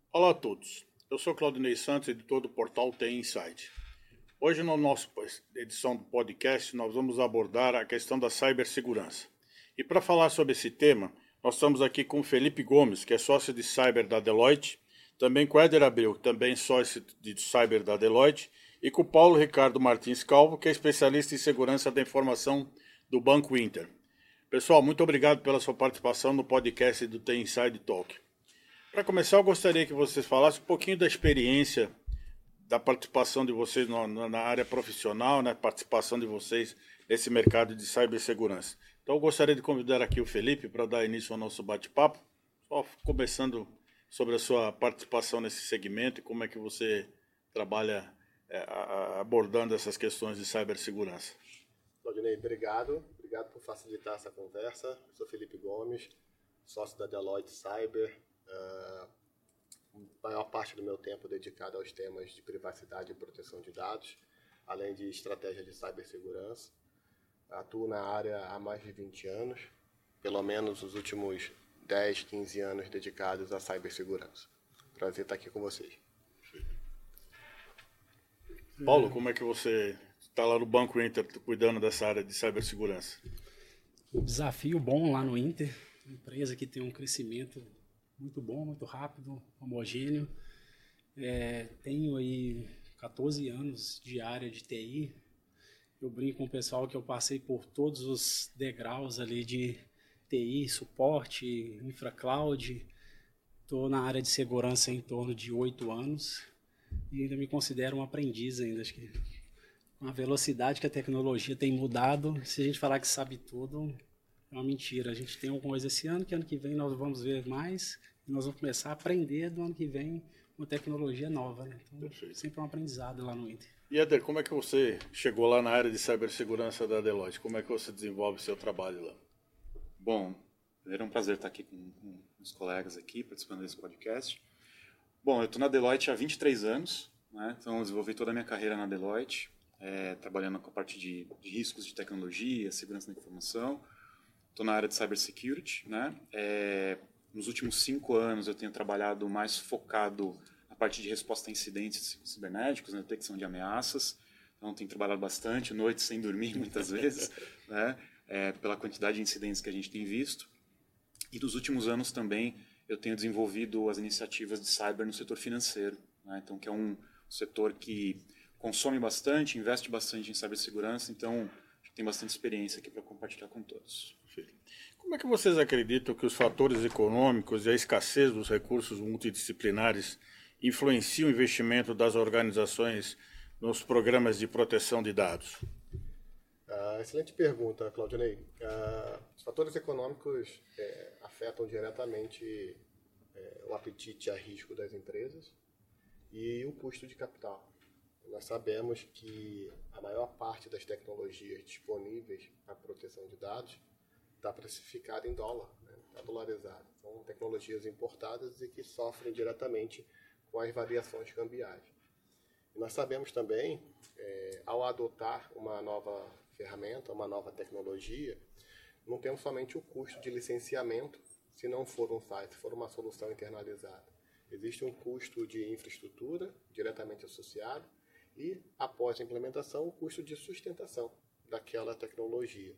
Olá a todos, eu sou Claudinei Santos, editor do portal TI Insight. Hoje, na nossa edição do podcast, nós vamos abordar a questão da cibersegurança. E para falar sobre esse tema, nós estamos aqui com o Felipe Gomes, que é sócio de cyber da Deloitte, também com o Éder Abreu, também sócio de cyber da Deloitte, e com o Paulo Ricardo Martins Calvo, que é especialista em segurança da informação do Banco Inter. Pessoal, muito obrigado pela sua participação no podcast do TI Inside Talk. Para começar, eu gostaria que vocês falassem um pouquinho da experiência da participação de vocês na área profissional, na participação de vocês nesse mercado de cibersegurança. Então, eu gostaria de convidar aqui o Felipe para dar início ao nosso bate-papo, só começando sobre a sua participação nesse segmento e como é que você trabalha abordando essas questões de cibersegurança. Claudinei, obrigado por facilitar essa conversa. Eu sou Felipe Gomes, sócio da Deloitte Cyber. A maior parte do meu tempo dedicado aos temas de privacidade e proteção de dados, além de estratégia de cibersegurança. Atuo na área há mais de 20 anos, pelo menos os últimos 10, 15 anos dedicados à cibersegurança. Prazer estar aqui com vocês. Paulo, como é que você está lá no Banco Inter cuidando dessa área de cibersegurança? Um desafio bom lá no Inter, uma empresa que tem um crescimento muito bom, muito rápido, homogêneo. Tenho aí 14 anos de área de TI. Eu brinco com o pessoal que eu passei por todos os degraus ali de TI, suporte, infracloud. Estou na área de segurança em torno de 8 anos e ainda me considero um aprendiz ainda. Acho que com a velocidade que a tecnologia tem mudado, se a gente falar que sabe tudo, é uma mentira. A gente tem alguma coisa esse ano, que ano que vem nós vamos ver mais, e nós vamos começar a aprender do ano que vem uma tecnologia nova, né? Então, perfeito. Sempre um aprendizado lá no Inter. E Éder, como é que você chegou lá na área de cibersegurança da Deloitte? Como é que você desenvolve seu trabalho lá? Bom, primeiro é um prazer estar aqui com os colegas aqui, participando desse podcast. Bom, eu estou na Deloitte há 23 anos, né? Então eu desenvolvi toda a minha carreira na Deloitte, trabalhando com a parte de riscos de tecnologia, segurança da informação. Estou na área de cybersecurity, né? Nos últimos 5 anos eu tenho trabalhado mais focado na parte de resposta a incidentes cibernéticos, na detecção de ameaças. Então tenho trabalhado bastante, noites sem dormir muitas vezes, né? Pela quantidade de incidentes que a gente tem visto. E nos últimos anos também eu tenho desenvolvido as iniciativas de cyber no setor financeiro, né? Então, que é um setor que consome bastante, investe bastante em cibersegurança, então tem bastante experiência aqui para compartilhar com todos. Como é que vocês acreditam que os fatores econômicos e a escassez dos recursos multidisciplinares influenciam o investimento das organizações nos programas de proteção de dados? Excelente pergunta, Claudinei. Os fatores econômicos afetam diretamente o apetite a risco das empresas e o custo de capital. Nós sabemos que a maior parte das tecnologias disponíveis para proteção de dados está precificada em dólar, né? Está dolarizada. São tecnologias importadas e que sofrem diretamente com as variações cambiais. E nós sabemos também, ao adotar uma nova ferramenta, uma nova tecnologia, não temos somente o custo de licenciamento, se não for um SaaS, se for uma solução internalizada. Existe um custo de infraestrutura diretamente associado e, após a implementação, o custo de sustentação daquela tecnologia.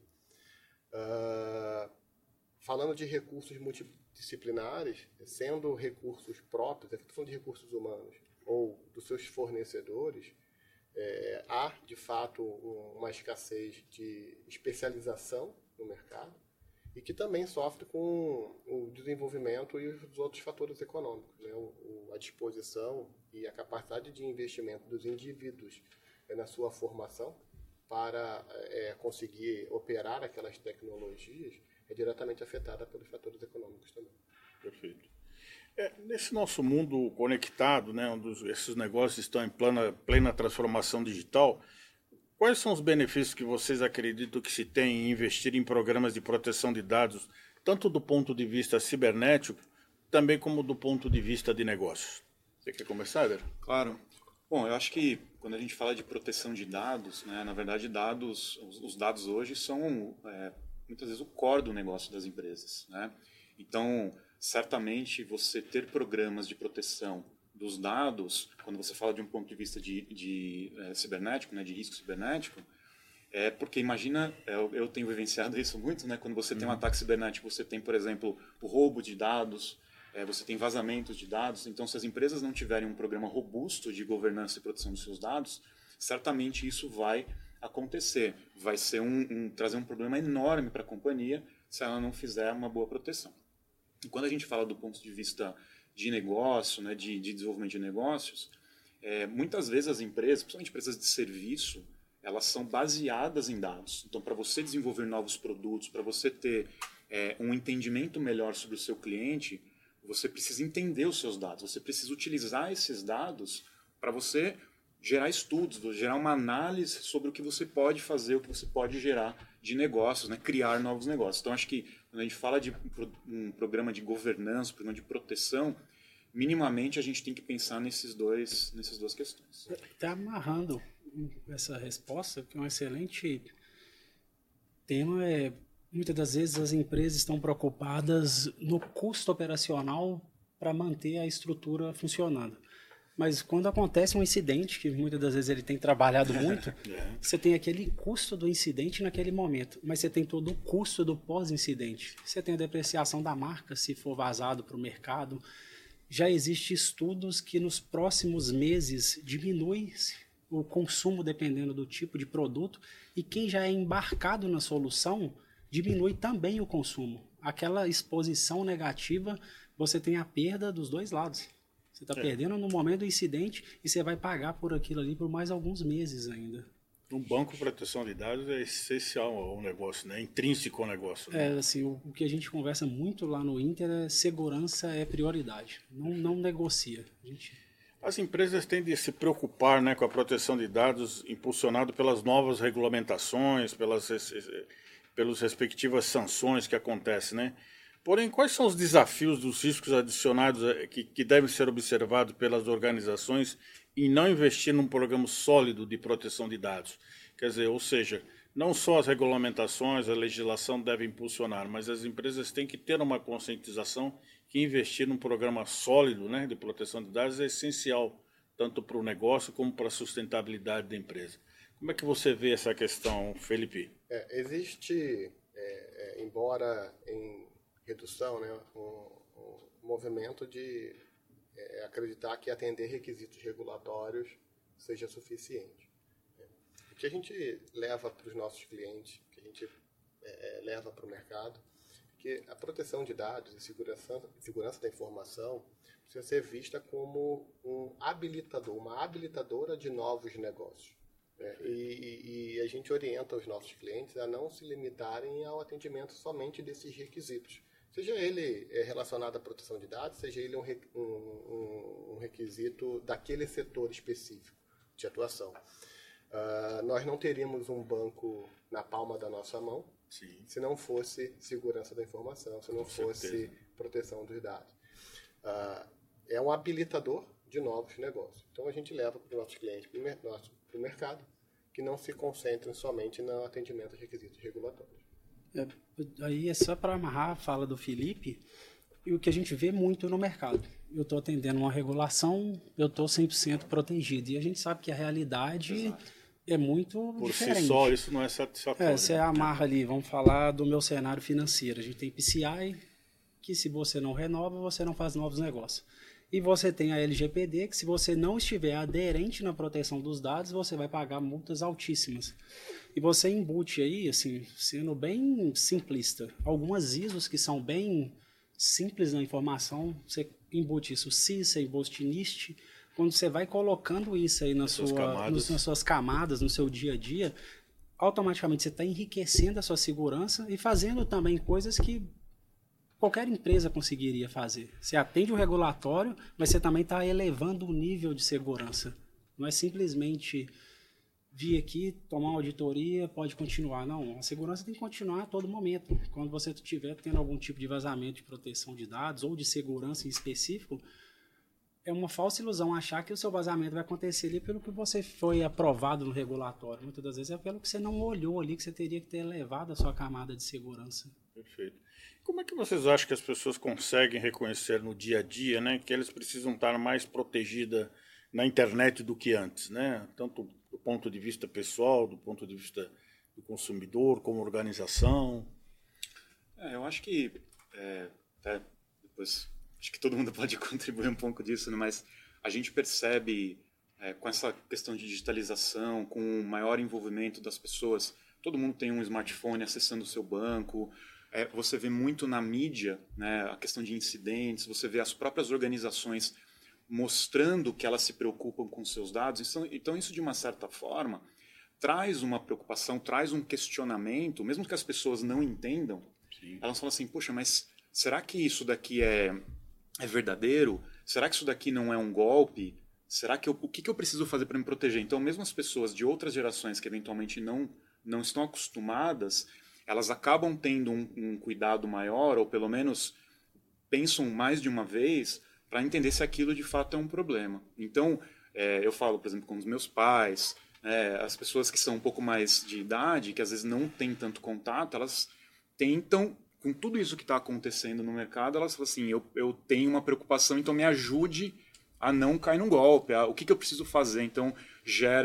Falando de recursos multidisciplinares, sendo recursos próprios, aqui estou falando de recursos humanos, ou dos seus fornecedores, há, de fato, uma escassez de especialização no mercado e que também sofre com o desenvolvimento e os outros fatores econômicos, né? A disposição e a capacidade de investimento dos indivíduos na sua formação para conseguir operar aquelas tecnologias é diretamente afetada pelos fatores econômicos também. Perfeito. Nesse nosso mundo conectado, né, onde esses negócios estão em plena transformação digital, quais são os benefícios que vocês acreditam que se tem em investir em programas de proteção de dados, tanto do ponto de vista cibernético, também como do ponto de vista de negócios? Você quer começar, Éder? Claro. Bom, eu acho que quando a gente fala de proteção de dados, né, na verdade os dados hoje são muitas vezes o core do negócio das empresas, né? Então, certamente você ter programas de proteção dos dados, quando você fala de um ponto de vista de cibernético, né, de risco cibernético, porque imagina, eu tenho vivenciado isso muito, né, quando você tem um ataque cibernético, você tem, por exemplo, o roubo de dados, você tem vazamentos de dados. Então, se as empresas não tiverem um programa robusto de governança e proteção dos seus dados, certamente isso vai acontecer. Vai ser trazer um problema enorme para a companhia se ela não fizer uma boa proteção. E quando a gente fala do ponto de vista de negócio, né, de desenvolvimento de negócios, muitas vezes as empresas, principalmente empresas de serviço, elas são baseadas em dados. Então, para você desenvolver novos produtos, para você ter um entendimento melhor sobre o seu cliente, você precisa entender os seus dados, você precisa utilizar esses dados para você gerar estudos, gerar uma análise sobre o que você pode fazer, o que você pode gerar de negócios, né? Criar novos negócios. Então, acho que quando a gente fala de um programa de governança, um programa de proteção, minimamente a gente tem que pensar nessas duas questões. Está amarrando essa resposta, que é um excelente tema. Muitas das vezes as empresas estão preocupadas no custo operacional para manter a estrutura funcionando. Mas quando acontece um incidente, que muitas das vezes ele tem trabalhado muito, você tem aquele custo do incidente naquele momento, mas você tem todo o custo do pós-incidente. Você tem a depreciação da marca, se for vazado para o mercado. Já existem estudos que nos próximos meses diminui o consumo dependendo do tipo de produto, e quem já é embarcado na solução diminui também o consumo. Aquela exposição negativa, você tem a perda dos dois lados. Você está perdendo no momento do incidente e você vai pagar por aquilo ali por mais alguns meses ainda. Um banco de proteção de dados é essencial ao negócio, né? Intrínseco ao negócio. Né? Assim, o que a gente conversa muito lá no Inter é segurança é prioridade. Não negocia. As empresas têm de se preocupar, né, com a proteção de dados impulsionado pelas novas regulamentações, pelas respectivas sanções que acontecem, né? Porém, quais são os desafios dos riscos adicionados que devem ser observados pelas organizações em não investir num programa sólido de proteção de dados? Quer dizer, ou seja, não só as regulamentações, a legislação devem impulsionar, mas as empresas têm que ter uma conscientização que investir num programa sólido, né, de proteção de dados é essencial, tanto para o negócio como para a sustentabilidade da empresa. Como é que você vê essa questão, Felipe? Existe, embora em redução, né, um movimento de acreditar que atender requisitos regulatórios seja suficiente. O que a gente leva para os nossos clientes, o que a gente leva para o mercado, que a proteção de dados e segurança da informação precisa ser vista como um habilitador, uma habilitadora de novos negócios. E a gente orienta os nossos clientes a não se limitarem ao atendimento somente desses requisitos. Seja ele relacionado à proteção de dados, seja ele um requisito daquele setor específico de atuação. Nós não teríamos um banco na palma da nossa mão, sim, se não fosse segurança da informação, se não fosse proteção dos dados. É um habilitador de novos negócios. Então a gente leva para os nossos clientes, para o mercado, que não se concentrem somente no atendimento a requisitos regulatórios. Aí é só para amarrar a fala do Felipe, e o que a gente vê muito no mercado. Eu estou atendendo uma regulação, eu estou 100% protegido. E a gente sabe que a realidade é muito diferente. Por si só, isso não é satisfatório. Você amarra ali, vamos falar do meu cenário financeiro. A gente tem PCI, que se você não renova, você não faz novos negócios. E você tem a LGPD, que se você não estiver aderente na proteção dos dados, você vai pagar multas altíssimas. E você embute aí, assim, sendo bem simplista, algumas ISOs que são bem simples na informação, você embute isso, CISA, embute NIST. Quando você vai colocando isso aí nas suas camadas, no seu dia a dia, automaticamente você está enriquecendo a sua segurança e fazendo também coisas que qualquer empresa conseguiria fazer. Você atende o regulatório, mas você também está elevando o nível de segurança. Não é simplesmente vir aqui, tomar uma auditoria, pode continuar. Não, a segurança tem que continuar a todo momento. Quando você estiver tendo algum tipo de vazamento de proteção de dados ou de segurança em específico, é uma falsa ilusão achar que o seu vazamento vai acontecer ali pelo que você foi aprovado no regulatório. Muitas das vezes é pelo que você não olhou ali, que você teria que ter elevado a sua camada de segurança. Perfeito. Como é que vocês acham que as pessoas conseguem reconhecer no dia a dia, né, que eles precisam estar mais protegidas na internet do que antes, né? Tanto do ponto de vista pessoal, do ponto de vista do consumidor, como organização? Eu acho que até depois acho que todo mundo pode contribuir um pouco disso, né? Mas a gente percebe com essa questão de digitalização, com o maior envolvimento das pessoas, todo mundo tem um smartphone acessando o seu banco. Você vê muito na mídia, né, a questão de incidentes, você vê as próprias organizações mostrando que elas se preocupam com seus dados. Então isso, de uma certa forma, traz uma preocupação, traz um questionamento, mesmo que as pessoas não entendam. Sim. Elas falam assim, poxa, mas será que isso daqui é verdadeiro? Será que isso daqui não é um golpe? Será que o que eu preciso fazer para me proteger? Então, mesmo as pessoas de outras gerações que eventualmente não estão acostumadas, elas acabam tendo um cuidado maior, ou pelo menos pensam mais de uma vez para entender se aquilo de fato é um problema. Então, eu falo, por exemplo, com os meus pais, as pessoas que são um pouco mais de idade, que às vezes não têm tanto contato, elas tentam, com tudo isso que está acontecendo no mercado, elas falam assim, eu tenho uma preocupação, então me ajude a não cair num golpe, o que eu preciso fazer? Então, gera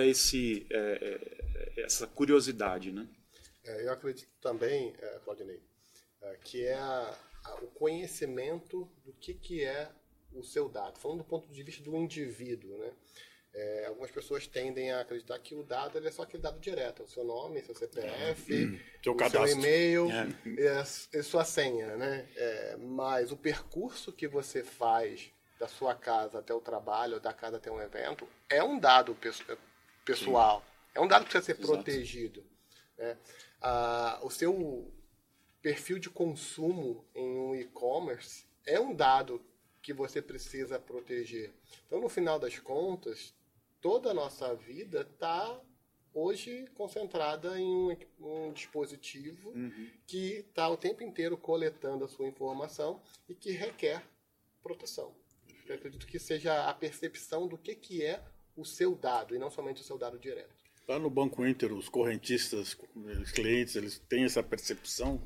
essa curiosidade, né? Eu acredito também, Claudinei, que é o conhecimento do que é o seu dado. Falando do ponto de vista do indivíduo, né? Algumas pessoas tendem a acreditar que o dado ele é só aquele dado direto, o seu nome, seu CPF, seu e-mail e sua senha, né? Mas o percurso que você faz da sua casa até o trabalho, ou da casa até um evento, é um dado pessoal, é um dado que precisa ser protegido, né? O seu perfil de consumo em um e-commerce é um dado que você precisa proteger. Então, no final das contas, toda a nossa vida está hoje concentrada em um dispositivo que está o tempo inteiro coletando a sua informação e que requer proteção. Eu acredito que seja a percepção do que é o seu dado e não somente o seu dado direto. Lá no Banco Inter, os correntistas, os clientes, eles têm essa percepção?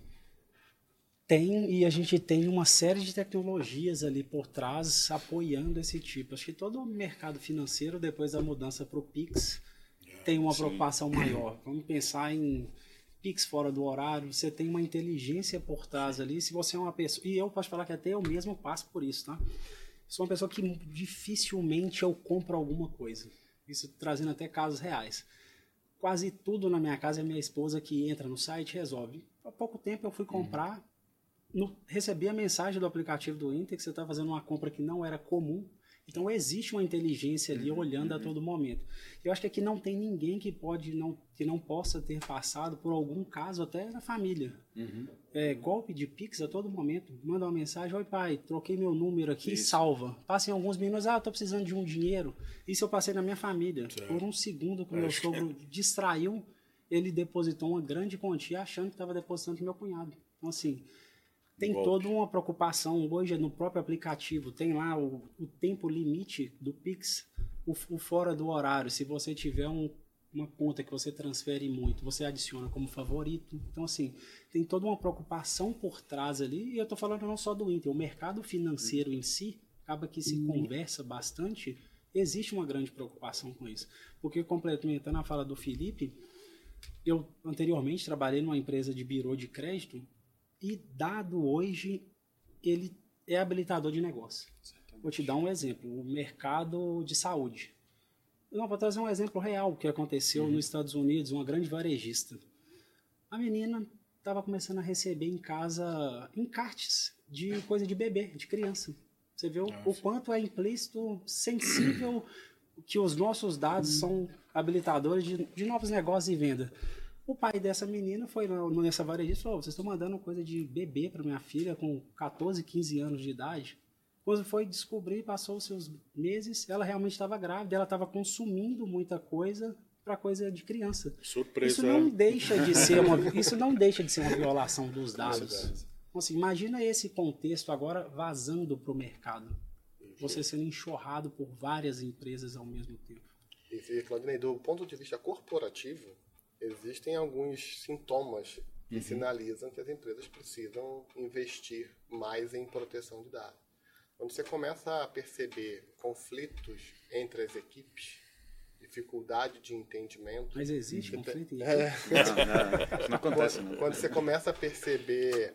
Tem, e a gente tem uma série de tecnologias ali por trás apoiando esse tipo. Acho que todo o mercado financeiro, depois da mudança para o Pix, tem uma preocupação maior. Vamos pensar em Pix fora do horário, você tem uma inteligência por trás ali. Se você é uma pessoa... E eu posso falar que até eu mesmo passo por isso, tá? Sou uma pessoa que dificilmente eu compro alguma coisa. Isso trazendo até casos reais. Quase tudo na minha casa é minha esposa que entra no site e resolve. Há pouco tempo eu fui comprar... recebi a mensagem do aplicativo do Inter que você está fazendo uma compra que não era comum. Então existe uma inteligência ali olhando a todo momento. Eu acho que aqui não tem ninguém que não possa ter passado por algum caso até na família. Golpe de Pix a todo momento. Manda uma mensagem, oi pai, troquei meu número aqui, salva. Passem alguns minutos, estou precisando de um dinheiro. Isso eu passei na minha família. Por um segundo que o meu sogro distraiu, ele depositou uma grande quantia achando que estava depositando pro meu cunhado. Então assim... Tem toda uma preocupação, hoje no próprio aplicativo, tem lá o tempo limite do Pix, o fora do horário. Se você tiver uma conta que você transfere muito, você adiciona como favorito. Então, assim, tem toda uma preocupação por trás ali, e eu estou falando não só do Inter, o mercado financeiro em si, acaba que se conversa bastante, existe uma grande preocupação com isso. Porque, complementando a fala do Felipe, eu anteriormente trabalhei numa empresa de birô de crédito, e dado hoje, ele é habilitador de negócio. Exatamente. Vou te dar um exemplo, o mercado de saúde. Eu vou trazer um exemplo real que aconteceu nos Estados Unidos, uma grande varejista. A menina estava começando a receber em casa encartes de coisa de bebê, de criança. Você vê o quanto é implícito, sensível, que os nossos dados são habilitadores de novos negócios e venda. O pai dessa menina foi nessa varejista e falou, vocês estão mandando coisa de bebê para minha filha com 14, 15 anos de idade. Quando foi descobrir, passou os seus meses, ela realmente estava grávida, ela estava consumindo muita coisa para coisa de criança. Surpresa. Isso não deixa de ser uma violação dos dados. Então, assim, imagina esse contexto agora vazando para o mercado. Você sendo enxurrado por várias empresas ao mesmo tempo. E, Claudinei, do ponto de vista corporativo, existem alguns sintomas que sinalizam que as empresas precisam investir mais em proteção de dados. Quando você começa a perceber conflitos entre as equipes, dificuldade de entendimento... Mas existe conflito? Não, não acontece. Não. Quando você começa a perceber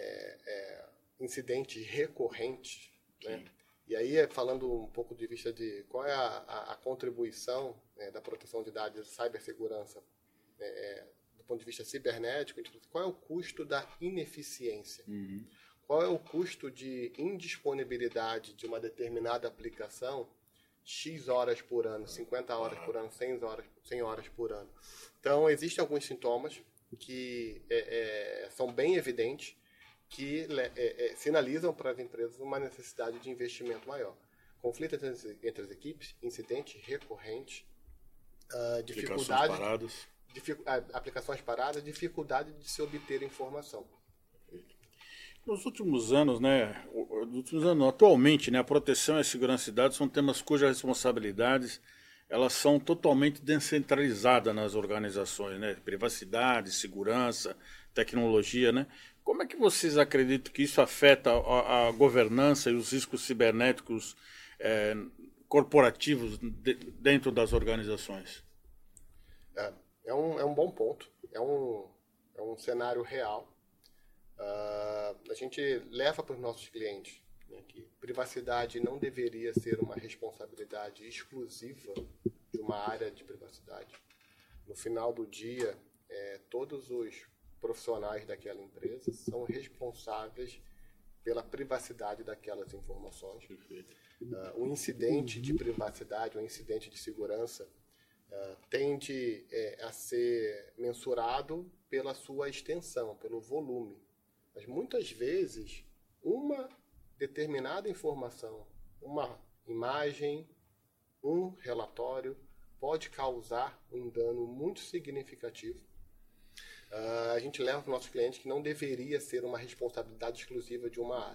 incidentes recorrentes, né? E aí, falando um pouco de vista de qual é a contribuição da proteção de dados de cibersegurança do ponto de vista cibernético, qual é o custo da ineficiência? Qual é o custo de indisponibilidade de uma determinada aplicação X horas por ano, 50 horas por ano, 100 horas por ano? Então, existem alguns sintomas que são bem evidentes, que sinalizam para as empresas uma necessidade de investimento maior. Conflito entre as equipes, incidentes recorrentes, dificuldade, aplicações paradas, dificuldade de se obter informação. Nos últimos anos, atualmente, a proteção e a segurança de dados são temas cujas responsabilidades elas são totalmente descentralizadas nas organizações, né? Privacidade, segurança, tecnologia, né? Como é que vocês acreditam que isso afeta a governança e os riscos cibernéticos corporativos dentro das organizações? É um bom ponto. É um cenário real. A gente leva para os nossos clientes, né, que privacidade não deveria ser uma responsabilidade exclusiva de uma área de privacidade. No final do dia, todos os profissionais daquela empresa são responsáveis pela privacidade daquelas informações. O incidente de privacidade, o incidente de segurança, tende a ser mensurado pela sua extensão, pelo volume. Mas muitas vezes, uma determinada informação, uma imagem, um relatório, pode causar um dano muito significativo. A gente leva para os nossos clientes que não deveria ser uma responsabilidade exclusiva de uma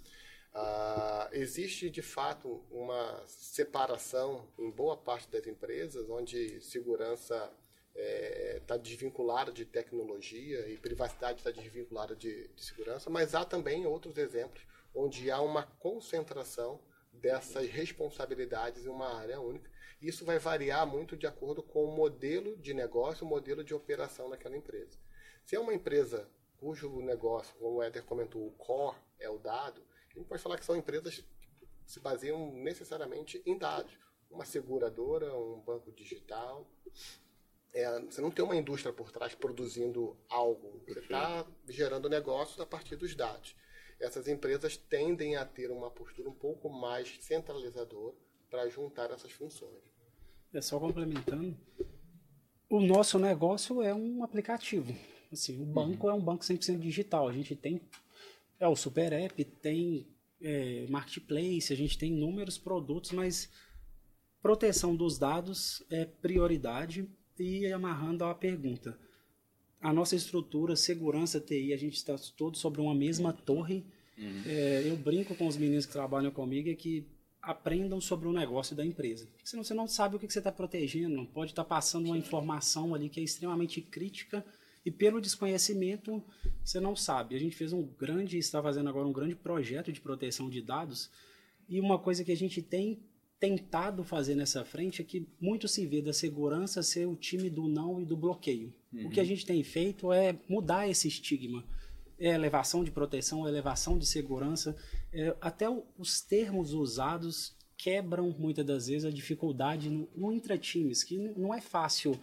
área. Existe, de fato, uma separação em boa parte das empresas, onde segurança está desvinculada de tecnologia e privacidade está desvinculada de segurança, mas há também outros exemplos onde há uma concentração dessas responsabilidades em uma área única. Isso vai variar muito de acordo com o modelo de negócio, o modelo de operação daquela empresa. Se é uma empresa cujo negócio, como o Éder comentou, o core é o dado, a gente pode falar que são empresas que se baseiam necessariamente em dados. Uma seguradora, um banco digital. Você não tem uma indústria por trás produzindo algo. Você está gerando negócios a partir dos dados. Essas empresas tendem a ter uma postura um pouco mais centralizadora para juntar essas funções. Só complementando, o nosso negócio é um aplicativo. Assim, o banco é um banco 100% digital. A gente tem o Super App, tem Marketplace, a gente tem inúmeros produtos, mas proteção dos dados é prioridade. E amarrando a pergunta, a nossa estrutura, segurança, TI, a gente está todos sobre uma mesma torre. Eu brinco com os meninos que trabalham comigo que aprendam sobre o negócio da empresa. Porque senão você não sabe o que você está protegendo, pode estar passando uma informação ali que é extremamente crítica e pelo desconhecimento você não sabe. A gente está fazendo agora um grande projeto de proteção de dados e uma coisa que a gente tem tentado fazer nessa frente é que muito se vê da segurança ser o time do não e do bloqueio. O que a gente tem feito é mudar esse estigma. Elevação de proteção, elevação de segurança. Até os termos usados quebram, muitas das vezes, a dificuldade no intratimes, que não é fácil.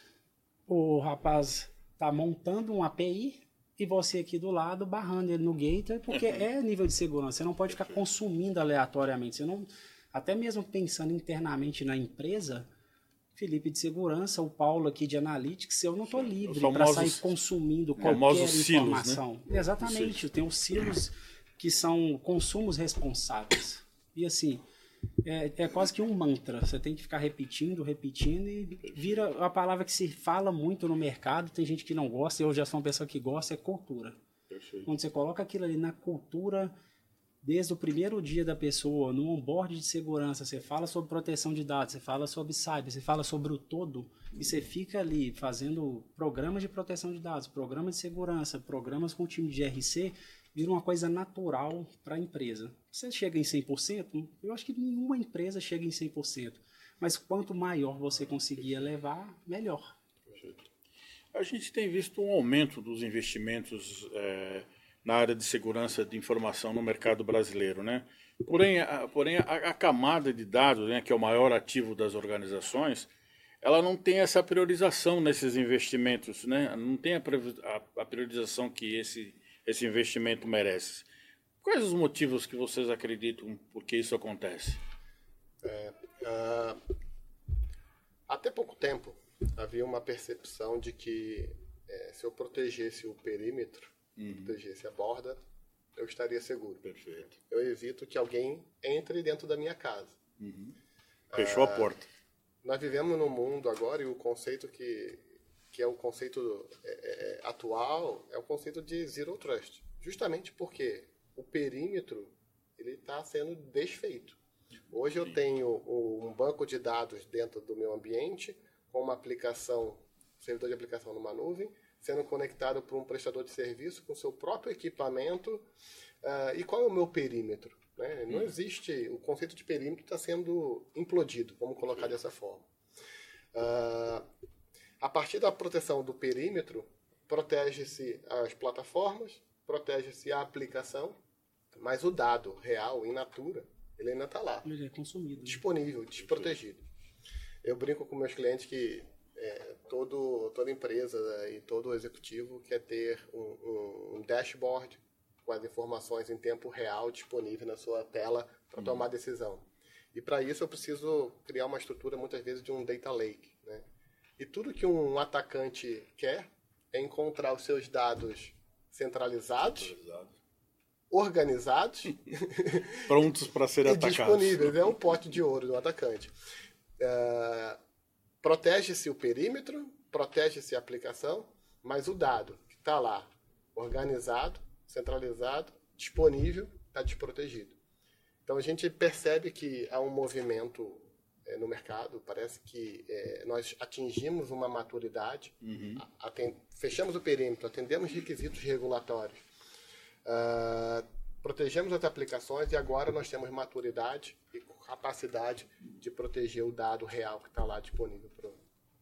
O rapaz está montando um API e você aqui do lado barrando ele no gateway, porque é nível de segurança. Você não pode ficar consumindo aleatoriamente. Você não... Até mesmo pensando internamente na empresa, Felipe de segurança, o Paulo aqui de analytics, eu não estou livre para sair consumindo qualquer informação. Silos, né? Exatamente, tem os silos que são consumos responsáveis. E assim, é quase que um mantra. Você tem que ficar repetindo e vira a palavra que se fala muito no mercado. Tem gente que não gosta, eu já sou uma pessoa que gosta, é cultura. Quando você coloca aquilo ali na cultura desde o primeiro dia da pessoa, no onboard de segurança, você fala sobre proteção de dados, você fala sobre cyber, você fala sobre o todo, e você fica ali fazendo programas de proteção de dados, programas de segurança, programas com o time de GRC, vira uma coisa natural para a empresa. Você chega em 100%? Eu acho que nenhuma empresa chega em 100%. Mas quanto maior você conseguir elevar, melhor. A gente tem visto um aumento dos investimentos na área de segurança de informação no mercado brasileiro, né? Porém a camada de dados, né, que é o maior ativo das organizações, ela não tem essa priorização nesses investimentos, né? Não tem a priorização que esse investimento merece. Quais os motivos que vocês acreditam por que isso acontece? Até pouco tempo havia uma percepção de que se eu protegesse o perímetro, protegesse a borda, eu estaria seguro. Perfeito. Eu evito que alguém entre dentro da minha casa. Fechou a porta. Nós vivemos num mundo agora, e o conceito que é o conceito atual é o conceito de Zero Trust. Justamente porque o perímetro está sendo desfeito. Hoje eu tenho um banco de dados dentro do meu ambiente, com uma aplicação, servidor de aplicação numa nuvem, sendo conectado por um prestador de serviço com seu próprio equipamento. E qual é o meu perímetro? Né? Não existe, o conceito de perímetro está sendo implodido, vamos colocar dessa forma. A partir da proteção do perímetro, protege-se as plataformas, protege-se a aplicação, mas o dado real, in natura, ele ainda está lá. Ele é consumido. Disponível, desprotegido. Eu brinco com meus clientes que toda empresa e todo executivo quer ter um dashboard com as informações em tempo real disponível na sua tela para tomar decisão. E para isso eu preciso criar uma estrutura, muitas vezes, de um data lake. Né? E tudo que um atacante quer é encontrar os seus dados centralizados, organizados, prontos para serem atacados. Disponíveis. É um pote de ouro do atacante. Protege-se o perímetro, protege-se a aplicação, mas o dado que está lá, organizado, centralizado, disponível, está desprotegido. Então a gente percebe que há um movimento no mercado, parece que nós atingimos uma maturidade, fechamos o perímetro, atendemos requisitos regulatórios, protegemos as aplicações e agora nós temos maturidade e capacidade de proteger o dado real que está lá disponível para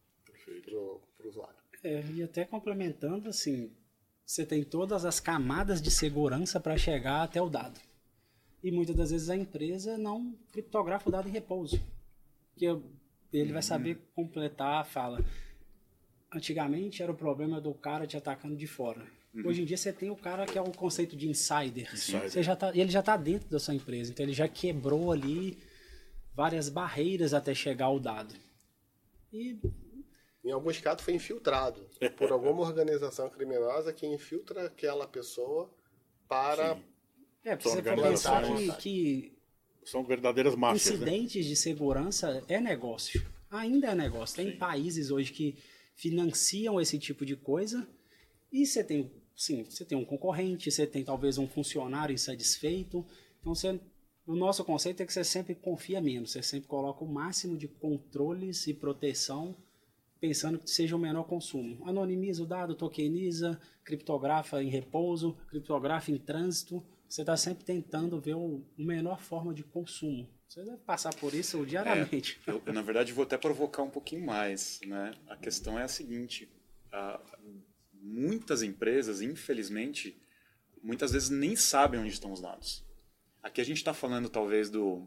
o usuário. E até complementando, assim, você tem todas as camadas de segurança para chegar até o dado. E muitas das vezes a empresa não criptografa o dado em repouso. Que ele vai saber completar a fala. Antigamente era o problema do cara te atacando de fora. Hoje em dia você tem o cara que é o conceito de insider. Ele já está dentro da sua empresa. Então ele já quebrou ali várias barreiras até chegar ao dado. E em alguns casos foi infiltrado por alguma organização criminosa que infiltra aquela pessoa para... você pensar que são verdadeiras máfias. Incidentes de segurança é negócio. Ainda é negócio. Tem países hoje que financiam esse tipo de coisa e você tem um concorrente, você tem talvez um funcionário insatisfeito. Então, o nosso conceito é que você sempre confia menos, você sempre coloca o máximo de controles e proteção pensando que seja o menor consumo. Anonimiza o dado, tokeniza, criptografa em repouso, criptografa em trânsito. Você está sempre tentando ver a menor forma de consumo. Você deve passar por isso diariamente. Eu, na verdade, vou até provocar um pouquinho mais. Né? A questão é a seguinte. Muitas empresas, infelizmente, muitas vezes nem sabem onde estão os dados. Aqui a gente está falando, talvez, do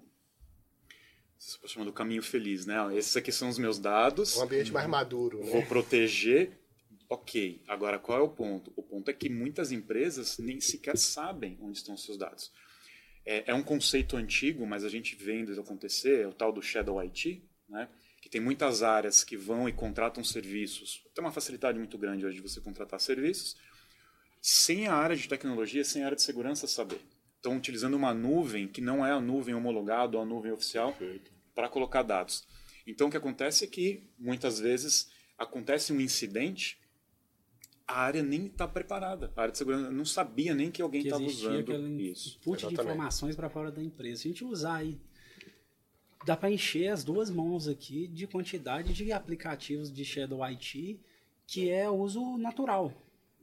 caminho feliz. Né? Esses aqui são os meus dados. Um ambiente mais maduro. Né? Vou proteger. Ok, agora qual é o ponto? O ponto é que muitas empresas nem sequer sabem onde estão os seus dados. É um conceito antigo, mas a gente vendo isso acontecer, é o tal do Shadow IT, né? Que tem muitas áreas que vão e contratam serviços. Tem uma facilidade muito grande hoje de você contratar serviços, sem a área de tecnologia, sem a área de segurança saber. Estão utilizando uma nuvem que não é a nuvem homologada ou a nuvem oficial para colocar dados. Então o que acontece é que, muitas vezes, acontece um incidente, a área nem está preparada. A área de segurança não sabia nem que alguém estava usando isso. Input de informações para fora da empresa. Se a gente usar aí, dá para encher as duas mãos aqui de quantidade de aplicativos de Shadow IT, que é uso natural.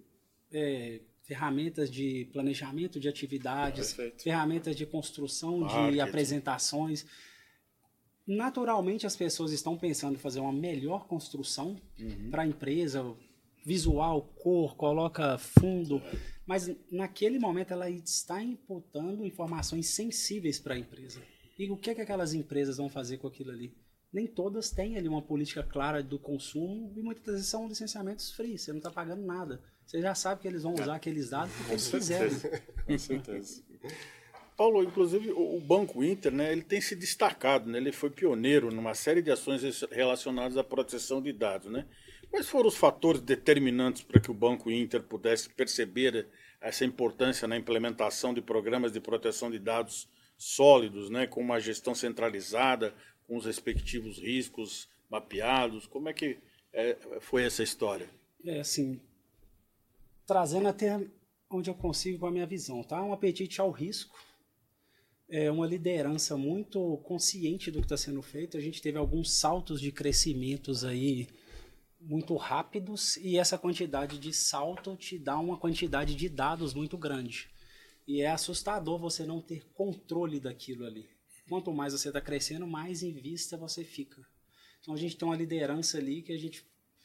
Ferramentas de planejamento de atividades, ferramentas de construção de apresentações. Naturalmente, as pessoas estão pensando em fazer uma melhor construção para a empresa, visual, cor, coloca fundo, mas naquele momento ela está imputando informações sensíveis para a empresa. E o que aquelas empresas vão fazer com aquilo ali? Nem todas têm ali uma política clara do consumo e muitas vezes são licenciamentos free, você não está pagando nada. Você já sabe que eles vão usar aqueles dados porque eles quiserem. Com certeza. Paulo, inclusive o Banco Inter, né, ele tem se destacado, né, ele foi pioneiro numa série de ações relacionadas à proteção de dados. Né? Quais foram os fatores determinantes para que o Banco Inter pudesse perceber essa importância na implementação de programas de proteção de dados sólidos, né, com uma gestão centralizada, com os respectivos riscos mapeados? Como é que foi essa história? Assim, trazendo até onde eu consigo com a minha visão, tá? Um apetite ao risco, uma liderança muito consciente do que está sendo feito. A gente teve alguns saltos de crescimentos aí muito rápidos e essa quantidade de salto te dá uma quantidade de dados muito grande. E é assustador você não ter controle daquilo ali. Quanto mais você está crescendo, mais em vista você fica. Então a gente tem uma liderança ali que a gente...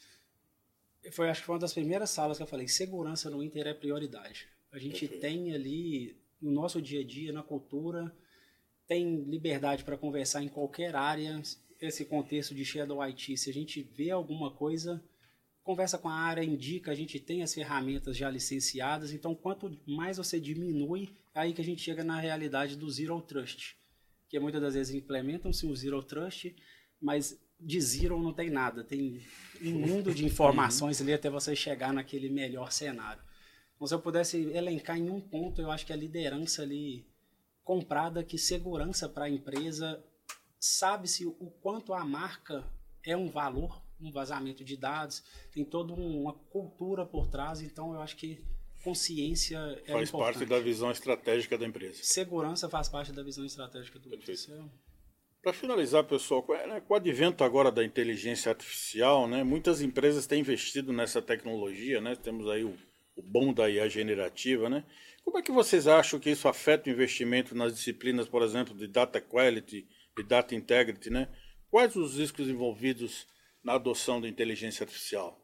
acho que foi uma das primeiras salas que eu falei, segurança no Inter é prioridade. A gente tem ali, no nosso dia a dia, na cultura, tem liberdade para conversar em qualquer área. Esse contexto de Shadow IT, se a gente vê alguma coisa, conversa com a área, indica, a gente tem as ferramentas já licenciadas, então quanto mais você diminui, é aí que a gente chega na realidade do Zero Trust, que muitas das vezes implementam-se um Zero Trust, mas de Zero não tem nada, tem um mundo de informações ali até você chegar naquele melhor cenário. Então, se eu pudesse elencar em um ponto, eu acho que a liderança ali comprada, que segurança para a empresa, sabe-se o quanto a marca é um valor, um vazamento de dados, tem toda uma cultura por trás, então eu acho que consciência é faz importante. Parte da visão estratégica da empresa. Segurança faz parte da visão estratégica do Inter. Para finalizar, pessoal, com o advento agora da inteligência artificial, né, muitas empresas têm investido nessa tecnologia, né, temos aí o boom da IA generativa, né? Como é que vocês acham que isso afeta o investimento nas disciplinas, por exemplo, de Data Quality e Data Integrity, né? Quais os riscos envolvidos na adoção da inteligência artificial?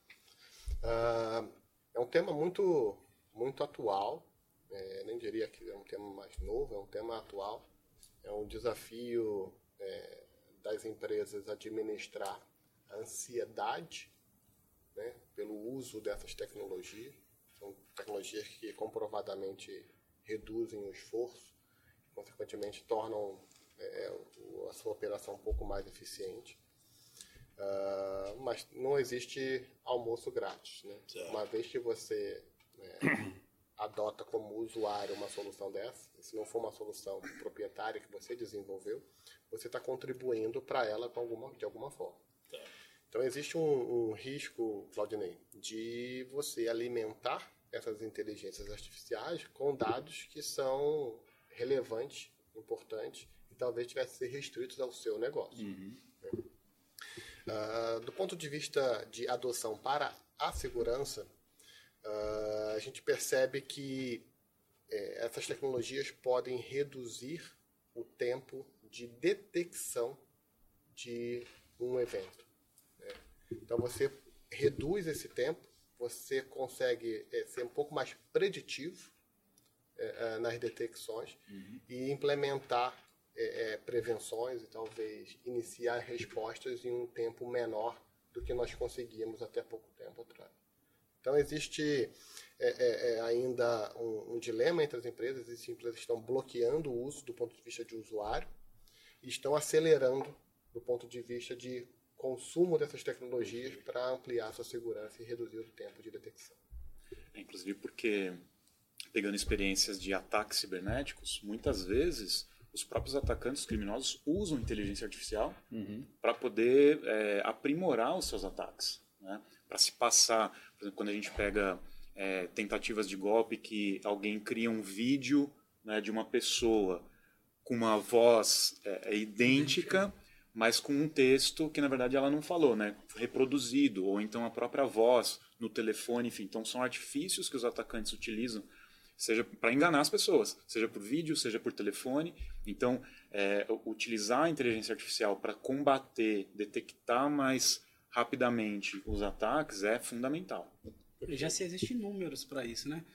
É um tema muito, muito atual, nem diria que é um tema mais novo, é um tema atual. É um desafio das empresas administrar a ansiedade, né, pelo uso dessas tecnologias. São tecnologias que comprovadamente reduzem o esforço, consequentemente tornam a sua operação um pouco mais eficiente. Mas não existe almoço grátis. Né? Uma vez que você adota como usuário uma solução dessa, se não for uma solução proprietária que você desenvolveu, você está contribuindo para ela de alguma forma. Então existe um risco, Claudinei, de você alimentar essas inteligências artificiais com dados que são relevantes, importantes, e talvez tivessem que ser restritos ao seu negócio. Do ponto de vista de adoção para a segurança, a gente percebe que essas tecnologias podem reduzir o tempo de detecção de um evento. Então você reduz esse tempo, você consegue ser um pouco mais preditivo nas detecções e implementar prevenções e talvez iniciar respostas em um tempo menor do que nós conseguíamos até pouco tempo atrás. Então existe ainda um dilema entre as empresas. As empresas estão bloqueando o uso do ponto de vista de usuário e estão acelerando do ponto de vista de consumo dessas tecnologias para ampliar a sua segurança e reduzir o tempo de detecção. Inclusive porque, pegando experiências de ataques cibernéticos, muitas vezes os próprios atacantes criminosos usam inteligência artificial para poder aprimorar os seus ataques. né? Para se passar, por exemplo, quando a gente pega tentativas de golpe que alguém cria um vídeo, né, de uma pessoa com uma voz idêntica, mas com um texto que na verdade ela não falou, né, reproduzido, ou então a própria voz no telefone, enfim. Então são artifícios que os atacantes utilizam, seja para enganar as pessoas, seja por vídeo, seja por telefone. Então, utilizar a inteligência artificial para combater, detectar mais rapidamente os ataques é fundamental. Já se existem números para isso, né?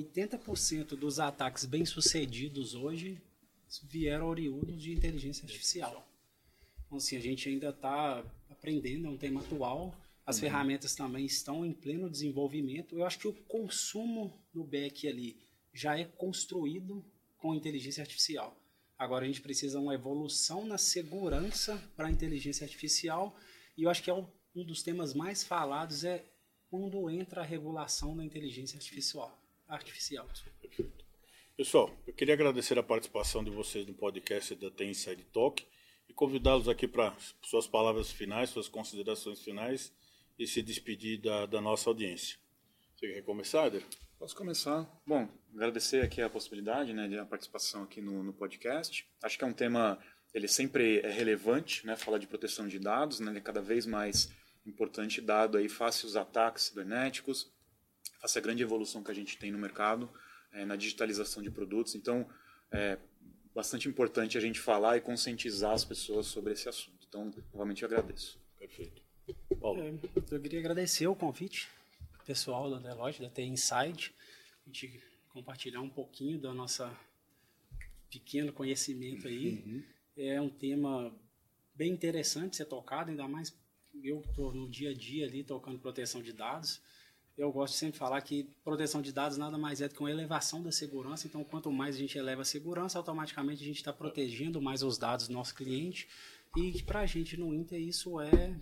80% dos ataques bem-sucedidos hoje vieram oriundos de inteligência artificial. Então, assim, a gente ainda está aprendendo, é um tema atual. As ferramentas também estão em pleno desenvolvimento. Eu acho que o consumo do back ali já é construído com inteligência artificial. Agora a gente precisa de uma evolução na segurança para a inteligência artificial, e eu acho que um dos temas mais falados é quando entra a regulação da inteligência artificial. Perfeito. Pessoal, eu queria agradecer a participação de vocês no podcast da TI Inside Talk e convidá-los aqui para suas palavras finais, suas considerações finais e se despedir da nossa audiência. Você quer começar, Éder? Posso começar? Bom, agradecer aqui a possibilidade, né, de a participação aqui no podcast. Acho que é um tema, ele sempre é relevante, né, falar de proteção de dados, né, ele é cada vez mais importante, dado aí face os ataques cibernéticos, face a grande evolução que a gente tem no mercado, na digitalização de produtos. Então, é bastante importante a gente falar e conscientizar as pessoas sobre esse assunto. Então, novamente, eu agradeço. Perfeito. Paulo. Eu queria agradecer o convite pessoal da Deloitte, da TI Inside, a gente compartilhar um pouquinho do nosso pequeno conhecimento aí. É um tema bem interessante ser tocado, ainda mais eu estou no dia a dia ali tocando proteção de dados. Eu gosto de sempre falar que proteção de dados nada mais é do que uma elevação da segurança. Então, quanto mais a gente eleva a segurança, automaticamente a gente está protegendo mais os dados do nosso cliente. E para a gente no Inter isso é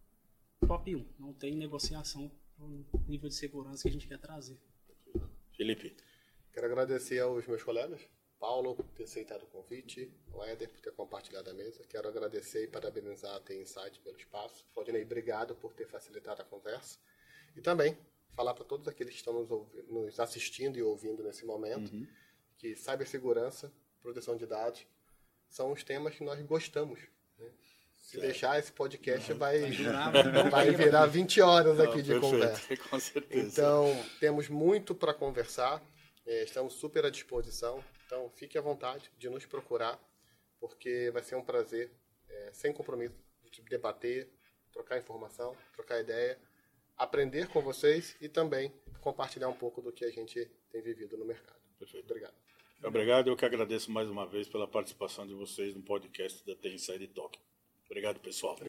top 1. Não tem negociação no nível de segurança que a gente quer trazer. Felipe. Quero agradecer aos meus colegas, Paulo por ter aceitado o convite, o Éder por ter compartilhado a mesa. Quero agradecer e parabenizar a TI Insight pelo espaço. Claudinei, obrigado por ter facilitado a conversa. E também falar para todos aqueles que estão nos assistindo e ouvindo nesse momento que cibersegurança, proteção de dados são os temas que nós gostamos, né? Se deixar, esse podcast vai virar 20 horas aqui de conversa. Com certeza. Então, temos muito para conversar, estamos super à disposição. Então, fique à vontade de nos procurar, porque vai ser um prazer, sem compromisso, de debater, trocar informação, trocar ideia, aprender com vocês e também compartilhar um pouco do que a gente tem vivido no mercado. Perfeito. Obrigado. Obrigado, eu que agradeço mais uma vez pela participação de vocês no podcast da TI Inside Talk. Obrigado, pessoal.